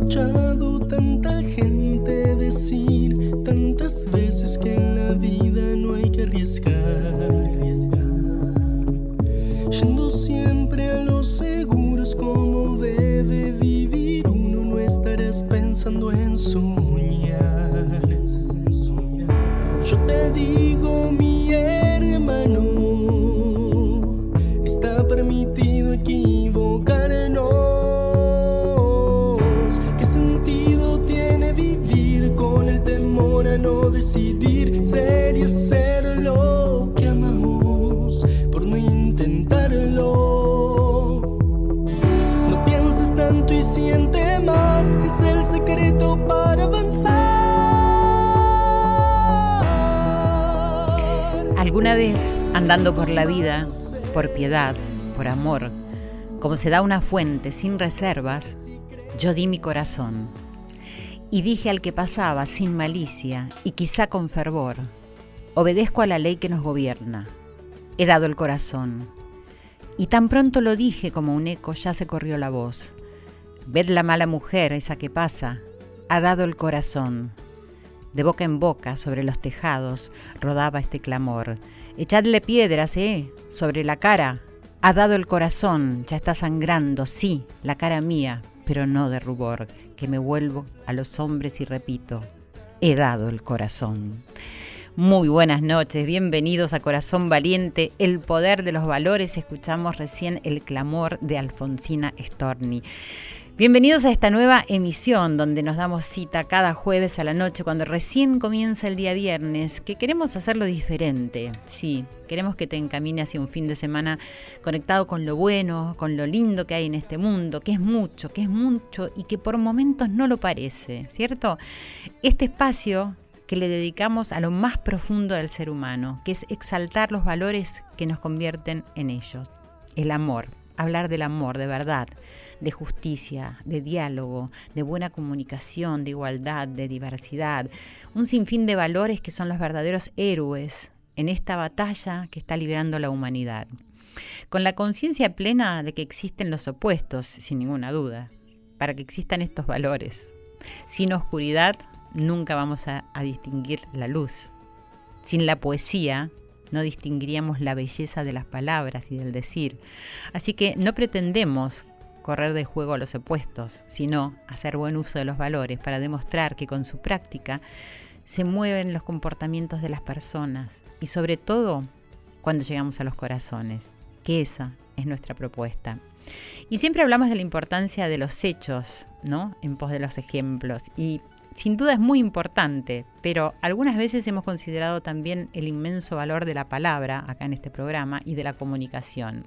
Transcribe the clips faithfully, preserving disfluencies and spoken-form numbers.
escuchado tanta gente decir tantas veces que en la vida no hay que arriesgar, yendo siempre a los seguros como debe vivir uno, no estarás pensando en soñar. Yo te digo, mi hermano, está permitido equivocarnos. ¿Qué sentido tiene vivir con el temor a no decidir ser y hacer lo que amamos por no intentarlo? No pienses tanto y siente más, es el secreto para avanzar. Alguna vez, andando por la vida, por piedad, por amor, como se da una fuente sin reservas, yo di mi corazón y dije al que pasaba sin malicia y quizá con fervor: obedezco a la ley que nos gobierna, he dado el corazón. Y tan pronto lo dije como un eco, ya se corrió la voz: ved la mala mujer, esa que pasa, ha dado el corazón. De boca en boca, sobre los tejados, rodaba este clamor: echadle piedras, eh, sobre la cara. Ha dado el corazón, ya está sangrando, sí, la cara mía, pero no de rubor, que me vuelvo a los hombres y repito: he dado el corazón. Muy buenas noches, bienvenidos a Corazón Valiente, el poder de los valores. Escuchamos recién el clamor de Alfonsina Storni. Bienvenidos a esta nueva emisión donde nos damos cita cada jueves a la noche cuando recién comienza el día viernes, que queremos hacerlo diferente. Sí, queremos que te encamine hacia un fin de semana conectado con lo bueno, con lo lindo que hay en este mundo, que es mucho, que es mucho y que por momentos no lo parece, ¿cierto? Este espacio que le dedicamos a lo más profundo del ser humano, que es exaltar los valores que nos convierten en ellos. El amor, hablar del amor de verdad, de justicia, de diálogo, de buena comunicación, de igualdad, de diversidad, un sinfín de valores que son los verdaderos héroes en esta batalla que está librando la humanidad. Con la conciencia plena de que existen los opuestos, sin ninguna duda, para que existan estos valores. Sin oscuridad nunca vamos a, a distinguir la luz. Sin la poesía no distinguiríamos la belleza de las palabras y del decir. Así que no pretendemos correr del juego a los opuestos, sino hacer buen uso de los valores para demostrar que con su práctica se mueven los comportamientos de las personas y sobre todo cuando llegamos a los corazones, que esa es nuestra propuesta. Y siempre hablamos de la importancia de los hechos, ¿no?, en pos de los ejemplos, y sin duda es muy importante, pero algunas veces hemos considerado también el inmenso valor de la palabra acá en este programa y de la comunicación.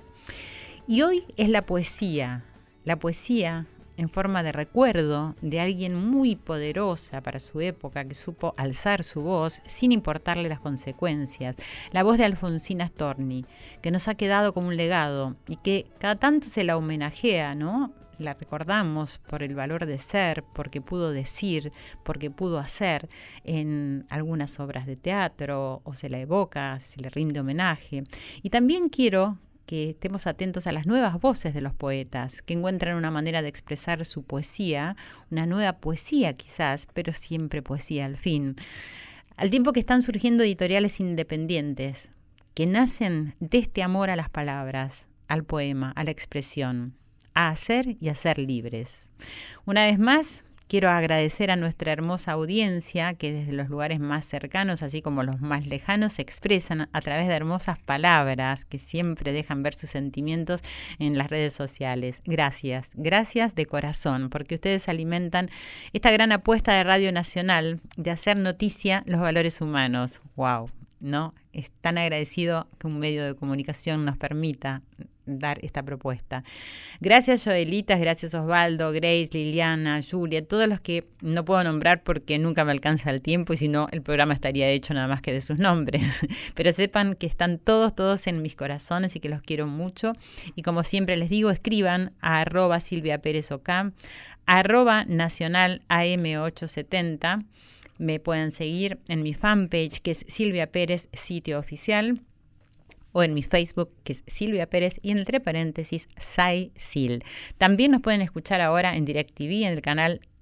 Y hoy es la poesía, la poesía en forma de recuerdo de alguien muy poderosa para su época que supo alzar su voz sin importarle las consecuencias. La voz de Alfonsina Storni, que nos ha quedado como un legado y que cada tanto se la homenajea, ¿no? La recordamos por el valor de ser, porque pudo decir, porque pudo hacer en algunas obras de teatro, o se la evoca, se le rinde homenaje. Y también quiero que estemos atentos a las nuevas voces de los poetas, que encuentran una manera de expresar su poesía, una nueva poesía quizás, pero siempre poesía al fin. Al tiempo que están surgiendo editoriales independientes, que nacen de este amor a las palabras, al poema, a la expresión, a hacer y a ser libres. Una vez más, quiero agradecer a nuestra hermosa audiencia que desde los lugares más cercanos, así como los más lejanos, se expresan a través de hermosas palabras que siempre dejan ver sus sentimientos en las redes sociales. Gracias, gracias de corazón, porque ustedes alimentan esta gran apuesta de Radio Nacional de hacer noticia los valores humanos. ¡Wow! ¿No? Es tan agradecido que un medio de comunicación nos permita dar esta propuesta. Gracias Joelitas, gracias Osvaldo, Grace, Liliana, Julia, todos los que no puedo nombrar porque nunca me alcanza el tiempo y si no el programa estaría hecho nada más que de sus nombres. Pero sepan que están todos, todos en mis corazones y que los quiero mucho. Y como siempre les digo, escriban a arroba Silvia Pérez Ocá, arroba Nacional A M ochocientos setenta. Me pueden seguir en mi fanpage que es Silvia Pérez, sitio oficial, o en mi Facebook, que es Silvia Pérez, y entre paréntesis, SaiSil. También nos pueden escuchar ahora en DirecTV, en el canal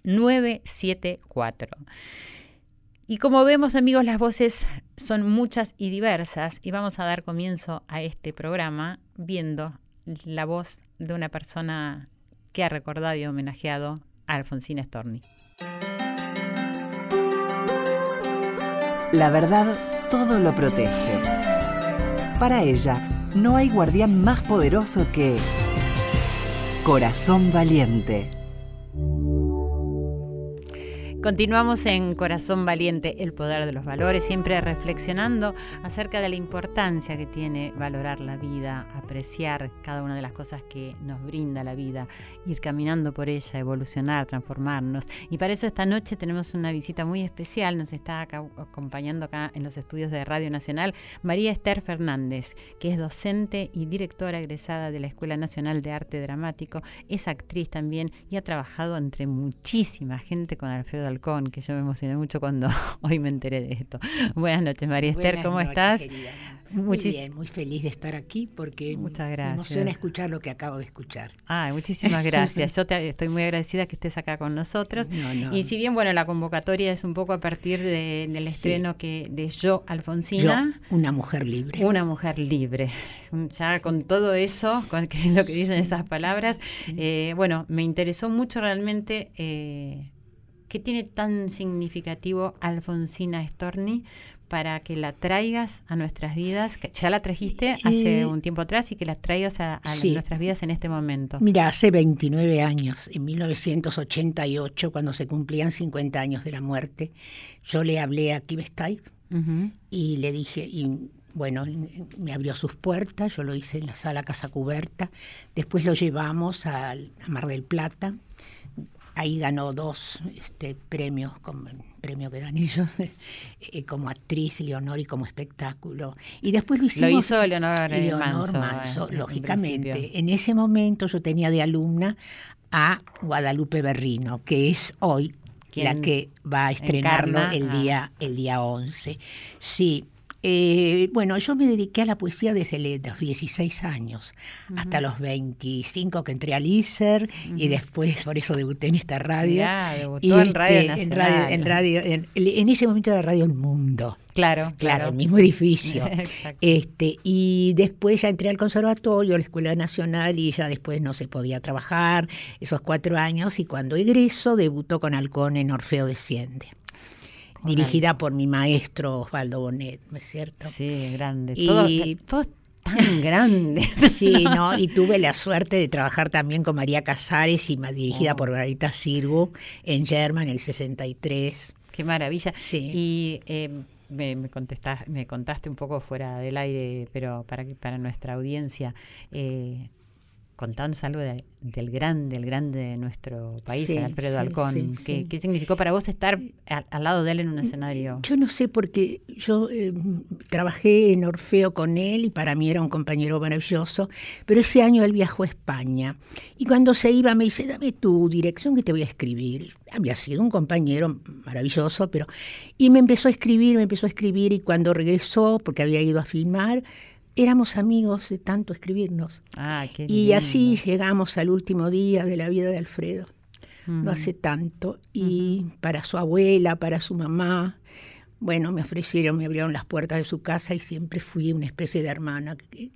nueve siete cuatro. Y como vemos, amigos, las voces son muchas y diversas y vamos a dar comienzo a este programa viendo la voz de una persona que ha recordado y homenajeado a Alfonsina Storni. La verdad todo lo protege. Para ella, no hay guardián más poderoso que Corazón Valiente. Continuamos en Corazón Valiente, el poder de los valores, siempre reflexionando acerca de la importancia que tiene valorar la vida, apreciar cada una de las cosas que nos brinda la vida, ir caminando por ella, evolucionar, transformarnos. Y para eso esta noche tenemos una visita muy especial, nos está acá, acompañando acá en los estudios de Radio Nacional, María Esther Fernández, que es docente y directora egresada de la Escuela Nacional de Arte Dramático, es actriz también y ha trabajado entre muchísima gente con Alfredo Alcón, que yo me emocioné mucho cuando hoy me enteré de esto. Buenas noches, María Esther, ¿cómo noches, estás? Querida. Muy Muchis- bien, muy feliz de estar aquí porque Muchas gracias. me emociona escuchar lo que acabo de escuchar. Ah, muchísimas gracias. Yo te, estoy muy agradecida que estés acá con nosotros. No, no. Y si bien, bueno, la convocatoria es un poco a partir de, del estreno sí. que de Yo, Alfonsina. Yo, una mujer libre. Una mujer libre. Ya sí. con todo eso, con que lo que dicen esas palabras, sí. eh, bueno, me interesó mucho realmente... Eh, ¿Qué tiene tan significativo Alfonsina Storni para que la traigas a nuestras vidas? Que ya la trajiste hace eh, un tiempo atrás y que la traigas a, a sí. nuestras vidas en este momento. Mira, hace veintinueve años, en mil novecientos ochenta y ocho, cuando se cumplían cincuenta años de la muerte, yo le hablé a Kivestay uh-huh. y le dije... Y, bueno, me abrió sus puertas, yo lo hice en la sala Casa Cubierta, después lo llevamos a, a Mar del Plata. Ahí ganó dos este, premios, como premio que dan ellos, eh, como actriz, Leonor, y como espectáculo. Y después lo hicimos... Lo hizo Leonor, Leonor Manso, Manso, en, lógicamente. En, en ese momento yo tenía de alumna a Guadalupe Berrino, que es hoy la que va a estrenarlo encarna, el, día, el día once. Sí. Eh, bueno, yo me dediqué a la poesía desde los dieciséis años, uh-huh. hasta los veinticinco que entré al I S E R uh-huh. y después por eso debuté en esta radio. Ya, debutó y en este, Radio Nacional. En, radio, en, radio, en, en ese momento era Radio El Mundo. Claro, claro. Claro, el mismo edificio. este, y después ya entré al conservatorio, a la Escuela Nacional, y ya después no se podía trabajar esos cuatro años, y cuando egreso debutó con Alcón en Orfeo Desciende. Dirigida por mi maestro Osvaldo Bonet, ¿no es cierto? Sí, grande. Y, todo, todo tan grande. Sí, ¿no? Y tuve la suerte de trabajar también con María Casares, y dirigida oh. por Margarita Sirgu en Yerma en el sesenta y tres. Qué maravilla. Sí. Y eh, me, me, contestás, me contaste un poco fuera del aire, pero para, para nuestra audiencia... Eh, contanos algo de, del grande, el grande de nuestro país, sí, Alfredo sí, Alcón. Sí, ¿Qué, sí. ¿Qué significó para vos estar a, al lado de él en un escenario? Yo no sé, porque yo eh, trabajé en Orfeo con él y para mí era un compañero maravilloso, pero ese año él viajó a España y cuando se iba me dice, dame tu dirección que te voy a escribir. Había sido un compañero maravilloso, pero... Y me empezó a escribir, me empezó a escribir y cuando regresó, porque había ido a filmar... Éramos amigos de tanto escribirnos. Ah, qué y lindo. Así llegamos al último día de la vida de Alfredo. Uh-huh. No hace tanto. Y uh-huh. para su abuela, para su mamá, bueno, me ofrecieron, me abrieron las puertas de su casa y siempre fui una especie de hermana.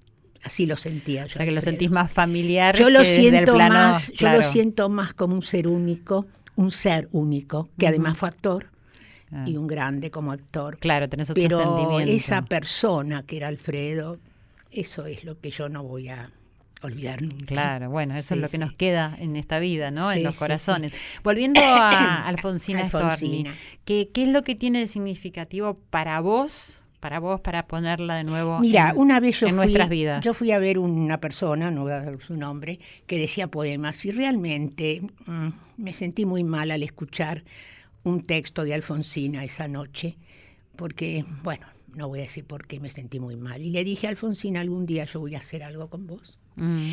Así lo sentía yo. O sea, que Alfredo. Lo sentís más familiar. Yo lo que siento desde el plano, más, claro. Yo lo siento más como un ser único, un ser único, que uh-huh. además fue actor. Ah. Y un grande como actor. Claro, tenés otro Pero sentimiento. Pero esa persona que era Alfredo, eso es lo que yo no voy a olvidar nunca. Claro, bueno, eso sí, es lo que sí. nos queda en esta vida, ¿no? Sí, en los sí, corazones. Sí. Volviendo a Alfonsina, Alfonsina. Storni, ¿qué, ¿qué es lo que tiene de significativo para vos, para vos, para ponerla de nuevo Mira, en, una vez yo en fui, nuestras vidas? Yo fui a ver una persona, no voy a dar su nombre, que decía poemas y realmente mmm, me sentí muy mal al escuchar un texto de Alfonsina esa noche, porque, bueno, no voy a decir por qué me sentí muy mal. Y le dije a Alfonsina, algún día yo voy a hacer algo con vos. Mm.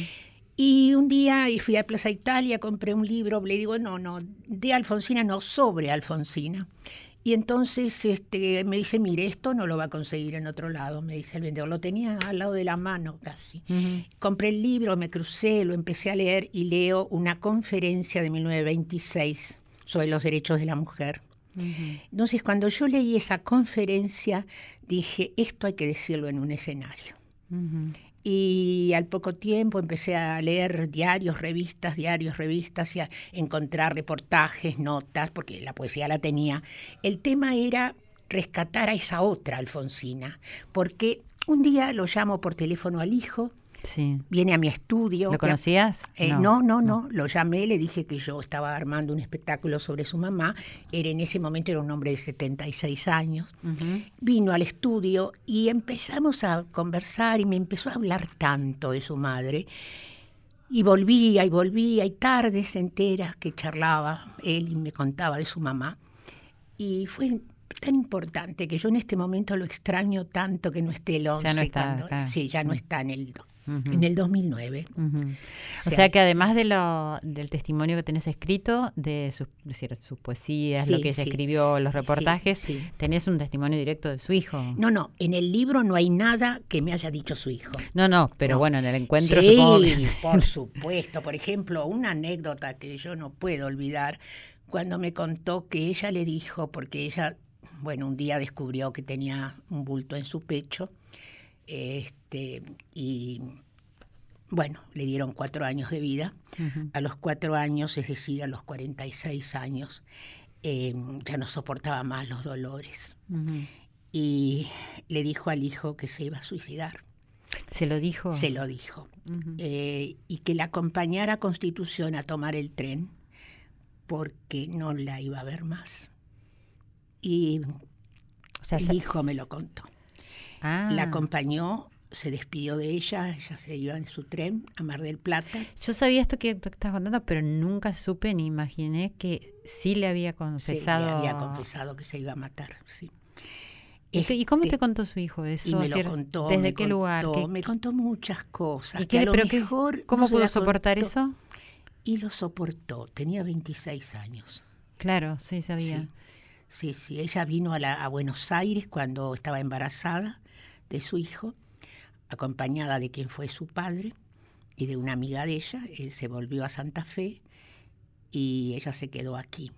Y un día y fui a Plaza Italia, compré un libro, le digo, no, no, de Alfonsina, no, sobre Alfonsina. Y entonces este, me dice, mire, esto no lo va a conseguir en otro lado, me dice el vendedor. Lo tenía al lado de la mano casi. Uh-huh. Compré el libro, me crucé, lo empecé a leer y leo una conferencia de mil novecientos veintiséis sobre los derechos de la mujer. Uh-huh. Entonces, cuando yo leí esa conferencia, dije, esto hay que decirlo en un escenario. Uh-huh. Y al poco tiempo empecé a leer diarios, revistas, diarios, revistas, y a encontrar reportajes, notas, porque la poesía la tenía. El tema era rescatar a esa otra Alfonsina, porque un día lo llamo por teléfono al hijo. Sí. Viene a mi estudio. ¿Lo conocías? Eh, no. No, no, no, lo llamé, le dije que yo estaba armando un espectáculo sobre su mamá. Era, en ese momento era un hombre de setenta y seis años. Uh-huh. Vino al estudio y empezamos a conversar y me empezó a hablar tanto de su madre. Y volvía y volvía y tardes enteras que charlaba él y me contaba de su mamá. Y fue tan importante que yo en este momento lo extraño tanto que no esté el once. Ya no está, cuando, claro. Sí, ya no está en el... Uh-huh. En el dos mil nueve. Uh-huh. O, o sea, sea que además de lo, del testimonio que tenés escrito, de sus, es decir, sus poesías, sí, lo que ella sí. escribió, los reportajes, sí, sí. tenés un testimonio directo de su hijo. No, no, en el libro no hay nada que me haya dicho su hijo. No, no, pero no. bueno, en el encuentro sí, supongo que... por supuesto. Por ejemplo, una anécdota que yo no puedo olvidar, cuando me contó que ella le dijo, porque ella, bueno, un día descubrió que tenía un bulto en su pecho, Este, y bueno, le dieron cuatro años de vida. Uh-huh. A los cuatro años, es decir, a los cuarenta y seis años, eh, ya no soportaba más los dolores. Uh-huh. Y le dijo al hijo que se iba a suicidar. ¿Se lo dijo? Se lo dijo. Uh-huh. Eh, y que la acompañara a Constitución a tomar el tren porque no la iba a ver más. Y o sea, el se... hijo me lo contó. Ah. La acompañó, se despidió de ella, ella se iba en su tren a Mar del Plata. Yo sabía esto que tú estás contando, pero nunca supe ni imaginé que sí le había confesado. Sí, le había confesado que se iba a matar, sí. ¿Y, este, ¿Y cómo te contó su hijo eso? Y me lo contó. ¿Desde me qué contó, lugar? ¿Qué, me contó muchas cosas. ¿Y qué, que a lo pero mejor qué, ¿Cómo no pudo soportar contó. eso? Y lo soportó, tenía veintiséis años. Claro, sí, sabía. Sí, sí, sí. Ella vino a, la, a Buenos Aires cuando estaba embarazada de su hijo, acompañada de quien fue su padre y de una amiga de ella. Él se volvió a Santa Fe y ella se quedó aquí.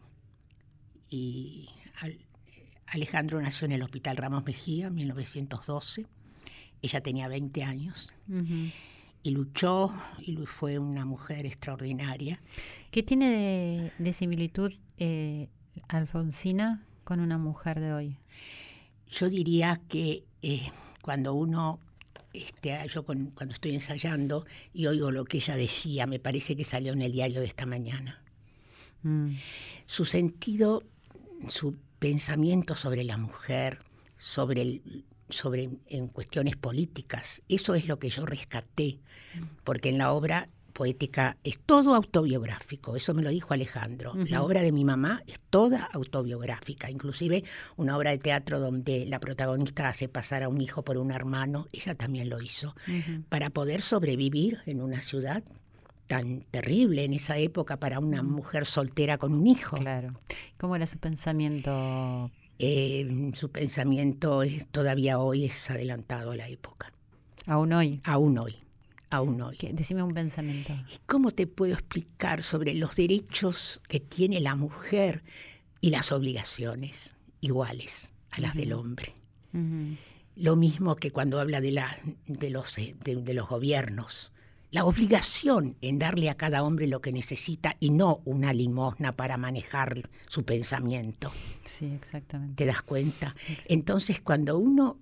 Y al, Alejandro nació en el Hospital Ramos Mejía en mil novecientos doce. Ella tenía veinte años. Uh-huh. Y luchó y fue una mujer extraordinaria. ¿Qué tiene de, de similitud eh, Alfonsina con una mujer de hoy? Yo diría que eh, cuando uno, este, yo con, cuando estoy ensayando y oigo lo que ella decía, me parece que salió en el diario de esta mañana. Mm. Su sentido, su pensamiento sobre la mujer, sobre el, sobre en cuestiones políticas, eso es lo que yo rescaté, porque en la obra poética es todo autobiográfico, eso me lo dijo Alejandro. Uh-huh. La obra de mi mamá es toda autobiográfica, inclusive una obra de teatro donde la protagonista hace pasar a un hijo por un hermano, ella también lo hizo, uh-huh. para poder sobrevivir en una ciudad tan terrible en esa época para una uh-huh. mujer soltera con un hijo. Claro. ¿Cómo era su pensamiento? Eh, su pensamiento es, todavía hoy es adelantado a la época. ¿Aún hoy? Aún hoy. Aún hoy. Decime un pensamiento. ¿Cómo te puedo explicar sobre los derechos que tiene la mujer y las obligaciones iguales a las uh-huh. del hombre? Uh-huh. Lo mismo que cuando habla de, la, de, los, de, de los gobiernos. La obligación en darle a cada hombre lo que necesita y no una limosna para manejar su pensamiento. Sí, exactamente. ¿Te das cuenta? Exacto. Entonces, cuando uno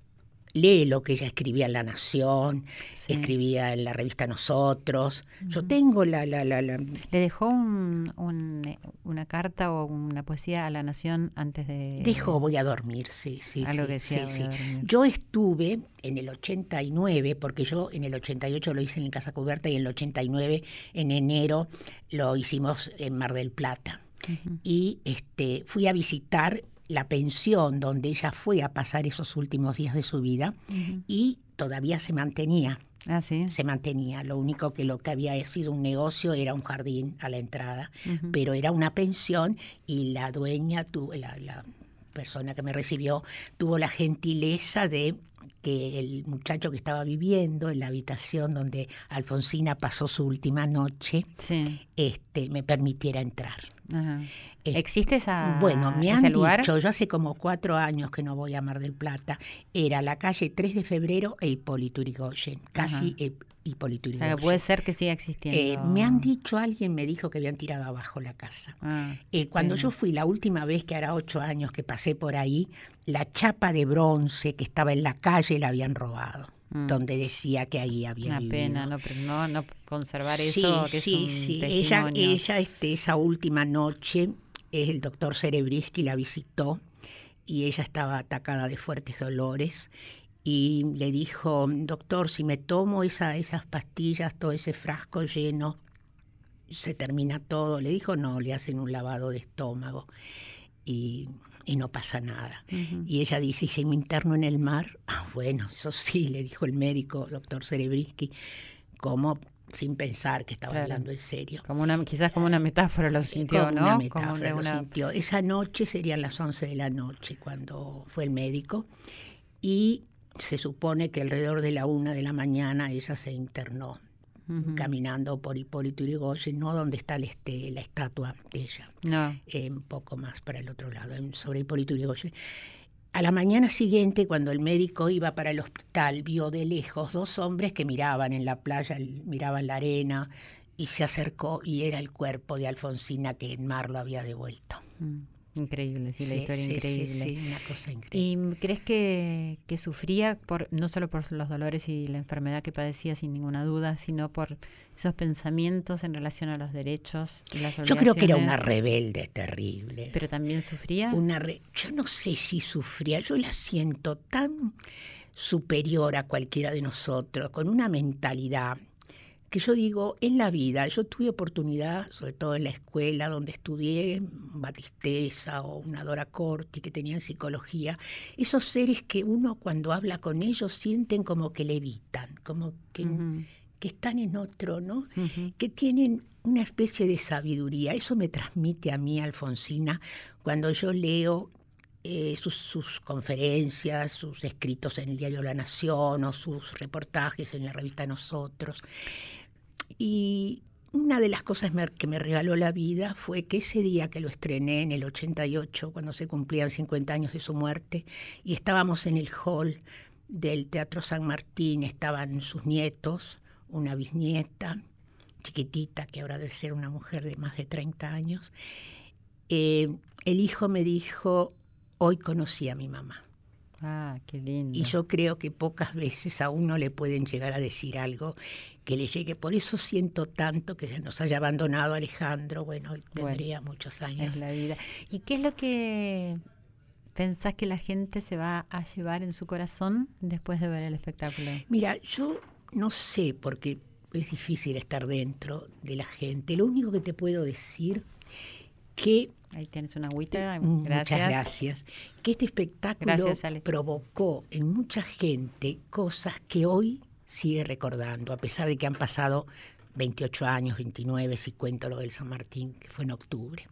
lee lo que ella escribía en La Nación, sí. escribía en la revista Nosotros. Uh-huh. Yo tengo la... la, la, la... ¿Le dejó un, un, una carta o una poesía a La Nación antes de...? Dejó Voy a dormir, sí, sí. Algo sí, que decía, sí, voy a sí. dormir. Yo estuve en el ochenta y nueve, porque yo en el ochenta y ocho lo hice en Casa Cubierta y en el ochenta y nueve, en enero, lo hicimos en Mar del Plata. Uh-huh. Y este, fui a visitar la pensión donde ella fue a pasar esos últimos días de su vida uh-huh. y todavía se mantenía. Ah, ¿sí? Se mantenía. Lo único que lo que había sido un negocio era un jardín a la entrada, uh-huh. pero era una pensión y la dueña, tu, la, la persona que me recibió tuvo la gentileza de que el muchacho que estaba viviendo en la habitación donde Alfonsina pasó su última noche, sí. este, me permitiera entrar. Ajá. Este, ¿Existe esa, bueno, me ese han lugar? dicho, yo hace como cuatro años que no voy a Mar del Plata, era la calle tres de febrero e Hipólito Yrigoyen, casi e, Hipólito Yrigoyen. O sea, puede ser que siga existiendo. Eh, me han dicho, alguien me dijo que habían tirado abajo la casa. Ah, eh, cuando sí. yo fui la última vez, que hará ocho años que pasé por ahí, la chapa de bronce que estaba en la calle la habían robado. Mm. Donde decía que ahí había Una vivido. pena, no, pero no, no conservar sí, eso, que sí, es un sí. testimonio. Ella, ella este, esa última noche, el doctor Serebrisky la visitó y ella estaba atacada de fuertes dolores y le dijo, doctor, si me tomo esa, esas pastillas, todo ese frasco lleno, se termina todo. Le dijo, no, le hacen un lavado de estómago y... y no pasa nada. Uh-huh. Y ella dice, ¿y si me interno en el mar? Ah, bueno, eso sí, le dijo el médico, doctor Serebrisky, como sin pensar que estaba claro. hablando en serio. Como una, quizás como una metáfora lo sintió, como ¿no? Una metáfora como lo una... sintió. Esa noche serían las once de la noche cuando fue el médico y se supone que alrededor de la una de la mañana ella se internó. Uh-huh. Caminando por Hipólito Yrigoyen, no donde está el este, la estatua de ella, no. eh, un poco más para el otro lado, sobre Hipólito Yrigoyen. A la mañana siguiente, cuando el médico iba para el hospital, vio de lejos dos hombres que miraban en la playa, miraban la arena, y se acercó y era el cuerpo de Alfonsina que el mar lo había devuelto. Mm. Increíble, sí, la sí, historia sí, increíble. Sí, sí, una cosa increíble. ¿Y crees que, que sufría por no solo por los dolores y la enfermedad que padecía sin ninguna duda, sino por esos pensamientos en relación a los derechos y las obligaciones? Yo creo que era una rebelde terrible. ¿Pero también sufría? Una re... Yo no sé si sufría, yo la siento tan superior a cualquiera de nosotros, con una mentalidad que yo digo, en la vida, yo tuve oportunidad, sobre todo en la escuela donde estudié, Batisteza o una Dora Corti que tenían psicología, esos seres que uno cuando habla con ellos sienten como que levitan, como que, uh-huh. que están en otro, ¿no? Uh-huh. Que tienen una especie de sabiduría. Eso me transmite a mí, Alfonsina, cuando yo leo Eh, sus, sus conferencias, sus escritos en el diario La Nación o sus reportajes en la revista Nosotros. Y una de las cosas me, que me regaló la vida fue que ese día que lo estrené en el ochenta y ocho, cuando se cumplían cincuenta años de su muerte, y estábamos en el hall del Teatro San Martín, estaban sus nietos, una bisnieta chiquitita, que ahora debe ser una mujer de más de treinta años, eh, el hijo me dijo, hoy conocí a mi mamá. Ah, qué lindo. Y yo creo que pocas veces a uno le pueden llegar a decir algo que le llegue. Por eso siento tanto que nos haya abandonado Alejandro. Bueno, hoy tendría bueno, muchos años. Es la vida. ¿Y qué es lo que pensás que la gente se va a llevar en su corazón después de ver el espectáculo? Mira, yo no sé, porque es difícil estar dentro de la gente. Lo único que te puedo decir que... Ahí tienes una agüita, gracias. Muchas gracias. Que este espectáculo gracias, provocó en mucha gente cosas que hoy sigue recordando, a pesar de que han pasado veintiocho años, veintinueve, si cuento lo del San Martín, que fue en octubre.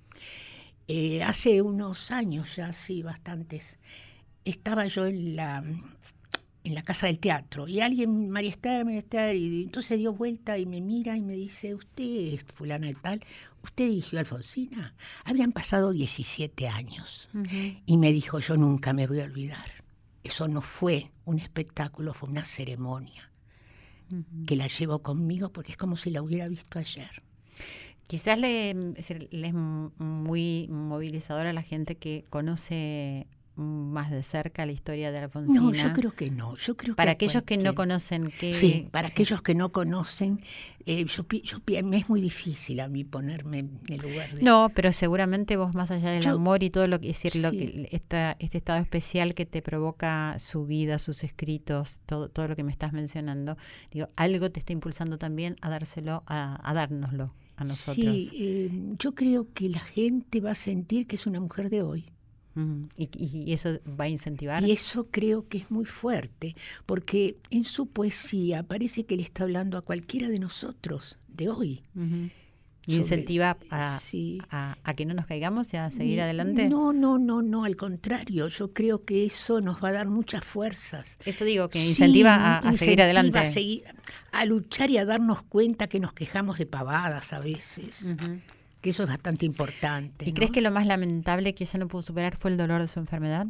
Eh, hace unos años ya, sí, bastantes, estaba yo en la... en la Casa del Teatro, y alguien, María Esther, María Esther, y entonces dio vuelta y me mira y me dice, usted es fulana de tal, usted dirigió a Alfonsina. Habían pasado diecisiete años, uh-huh. y me dijo, yo nunca me voy a olvidar. Eso no fue un espectáculo, fue una ceremonia, uh-huh. que la llevo conmigo porque es como si la hubiera visto ayer. Quizás le, le es muy movilizadora a la gente que conoce más de cerca la historia de Alfonsina. No, yo creo que no. Yo creo para que aquellos que no conocen, ¿qué? Sí, para sí. aquellos que no conocen, eh, yo, yo, me es muy difícil a mí ponerme en el lugar de... No, pero seguramente vos, más allá del yo, amor y todo lo que es decir, sí. lo que esta, este estado especial que te provoca su vida, sus escritos, todo, todo lo que me estás mencionando, digo, algo te está impulsando también a dárselo, a, a dárnoslo a nosotros. Sí, eh, yo creo que la gente va a sentir que es una mujer de hoy. Uh-huh. ¿Y, y eso va a incentivar? Y eso creo que es muy fuerte, porque en su poesía parece que le está hablando a cualquiera de nosotros, de hoy. Uh-huh. ¿Y incentiva a, sí. a, a que no nos caigamos y a seguir adelante? No, no, no, no, al contrario. Yo creo que eso nos va a dar muchas fuerzas. Eso digo, que incentiva sí, a, a incentiva seguir adelante. A, seguir, a luchar y a darnos cuenta que nos quejamos de pavadas a veces. Uh-huh. Que eso es bastante importante. ¿Y ¿no? crees que lo más lamentable que ella no pudo superar fue el dolor de su enfermedad?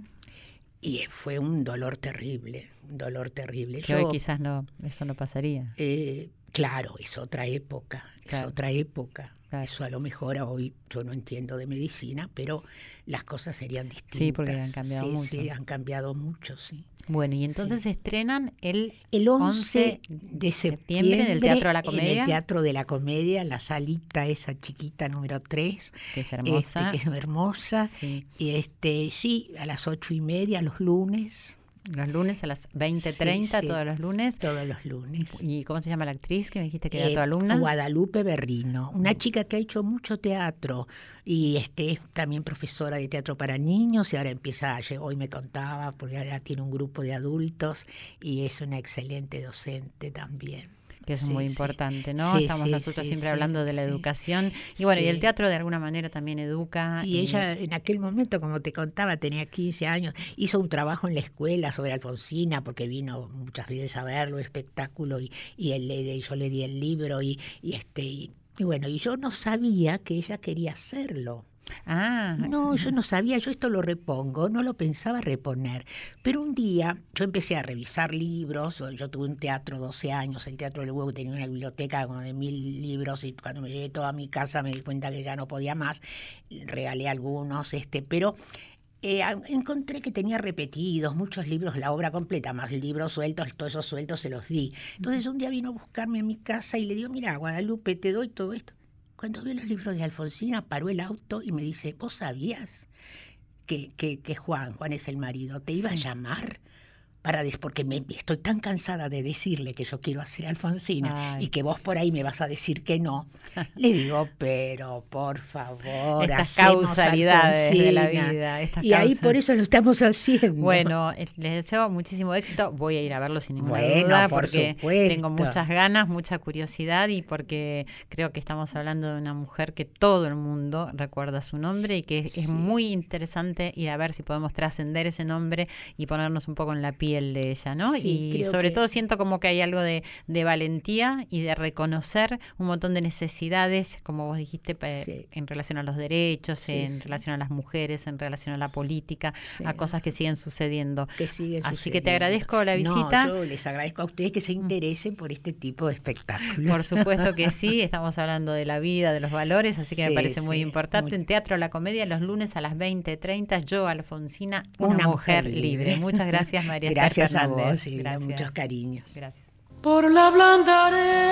Y fue un dolor terrible, un dolor terrible. Que Yo, hoy quizás no, eso no pasaría. Eh, claro, es otra época, claro. es otra época. Claro. Eso a lo mejor hoy yo no entiendo de medicina, pero las cosas serían distintas. Sí, porque han cambiado sí, mucho. Sí, han cambiado mucho, sí. Bueno, y entonces sí. se estrenan el, el once de septiembre del Teatro de la Comedia. En el Teatro de la Comedia, en la salita esa chiquita número tres. Que es hermosa. Este, que es hermosa. Sí. Y este, sí, a las ocho y media, los lunes. Los lunes a las veinte treinta, sí, sí. todos los lunes. Todos los lunes. ¿Y cómo se llama la actriz que me dijiste que era eh, tu alumna? Guadalupe Berrino, una chica que ha hecho mucho teatro y este, es también profesora de teatro para niños y ahora empieza, hoy me contaba, porque ahora tiene un grupo de adultos y es una excelente docente también. Que eso es sí, muy sí. importante, ¿no? Sí, Estamos sí, nosotros sí, siempre sí, hablando de la sí. educación. Y bueno, sí. y el teatro de alguna manera también educa. Y, y ella en aquel momento, como te contaba, tenía quince años, hizo un trabajo en la escuela sobre Alfonsina, porque vino muchas veces a verlo, espectáculo, y, y él le, yo le di el libro, y, y este y, y bueno, y yo no sabía que ella quería hacerlo. Ah. No, yo no sabía, yo esto lo repongo, no lo pensaba reponer. Pero un día yo empecé a revisar libros, yo tuve un teatro doce años, el Teatro del Huevo tenía una biblioteca como de mil libros y cuando me llevé toda a mi casa me di cuenta que ya no podía más, regalé algunos, este, pero... Eh, encontré que tenía repetidos muchos libros, la obra completa, más libros sueltos, todos esos sueltos se los di. Entonces un día vino a buscarme a mi casa y le digo, mira, Guadalupe, te doy todo esto. Cuando vio los libros de Alfonsina, paró el auto y me dice, ¿vos sabías que, que, que Juan, Juan es el marido, te iba sí. a llamar? Para des- porque me, estoy tan cansada de decirle que yo quiero hacer Alfonsina Ay. y que vos por ahí me vas a decir que no. Le digo, pero por favor, estas causalidades Alfonsina. de la vida. Estas y causas. Ahí por eso lo estamos haciendo. Bueno, les deseo muchísimo éxito. Voy a ir a verlo sin ninguna bueno, duda por porque supuesto. tengo muchas ganas, mucha curiosidad y porque creo que estamos hablando de una mujer que todo el mundo recuerda su nombre y que sí. es muy interesante ir a ver si podemos trascender ese nombre y ponernos un poco en la piel de ella, ¿no? Sí, y sobre que... todo siento como que hay algo de, de valentía y de reconocer un montón de necesidades, como vos dijiste, sí. en relación a los derechos, sí, en sí. relación a las mujeres, en relación a la política, sí. a cosas que siguen sucediendo. Que siguen Así sucediendo. que te agradezco la visita. No, yo les agradezco a ustedes que se interesen por este tipo de espectáculos. Por supuesto que sí, estamos hablando de la vida, de los valores, así que sí, me parece muy sí, importante. Muy... En Teatro La Comedia, los lunes a las veinte treinta, yo, Alfonsina, una, una mujer, mujer libre. libre. Muchas gracias, María Esther Gracias Fernández. a vos y gracias. Muchos cariños. Gracias. Por la blanda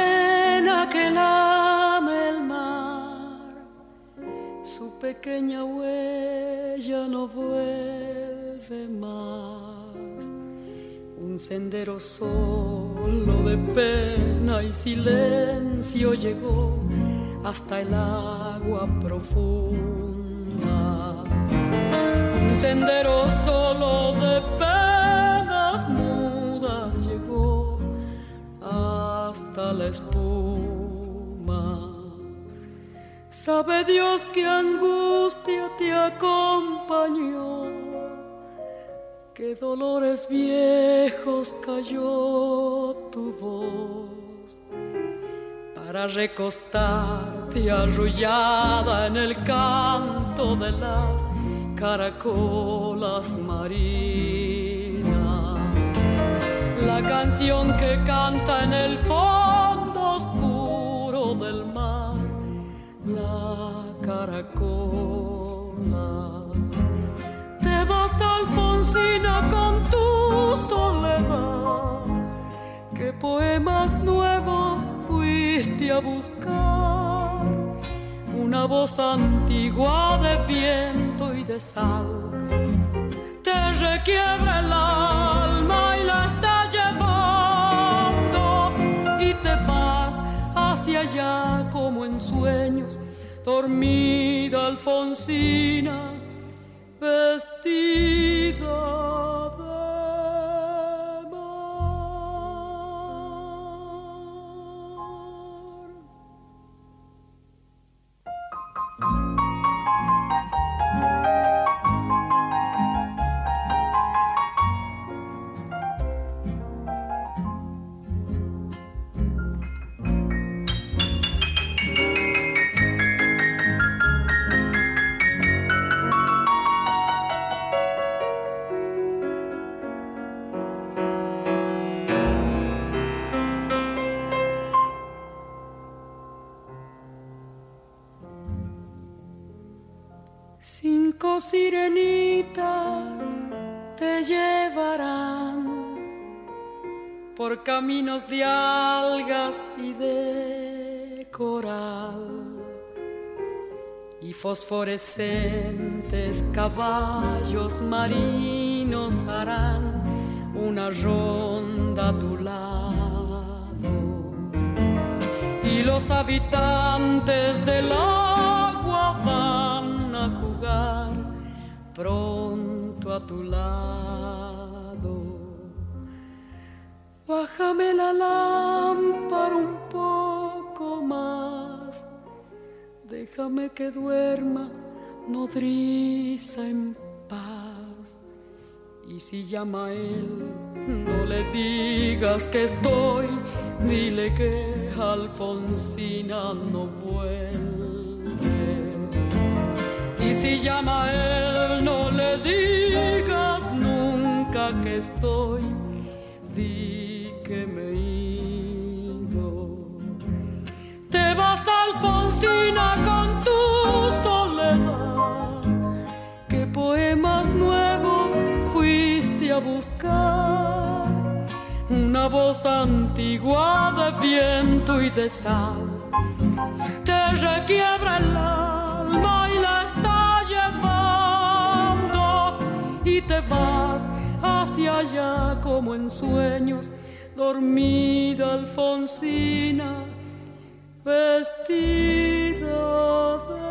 arena que lame el mar, su pequeña huella no vuelve más. Un sendero solo de pena y silencio llegó hasta el agua profunda. Un sendero solo de penas mudas llegó hasta la espuma. Sabe Dios qué angustia te acompañó, qué dolores viejos cayó tu voz, para recostarte arrullada en el canto de las caracolas marinas. La canción que canta en el fondo oscuro del mar, la caracola. Te vas, Alfonsina, con tu soledad. ¿Qué poemas nuevos fuiste a buscar? Una voz antigua de viento y de sal te requiebra el alma y la está llevando, y te vas hacia allá como en sueños, dormida Alfonsina, vestida de mar. Cinco sirenitas te llevarán por caminos de algas y de coral, y fosforescentes caballos marinos harán una ronda a tu lado, y los habitantes del agua van a jugar pronto a tu lado. Bájame la lámpara un poco más, déjame que duerma nodriza en paz. Y si llama a él, no le digas que estoy, dile que Alfonsina no vuelve. Y si llama a él, no le digas nunca que estoy, di que me he ido. Te vas, Alfonsina, con tu soledad, ¿qué poemas nuevos fuiste a buscar? Una voz antigua de viento y de sal te requiebra el alma y la está llevando, y te vas hacia allá como en sueños, dormida Alfonsina, vestida de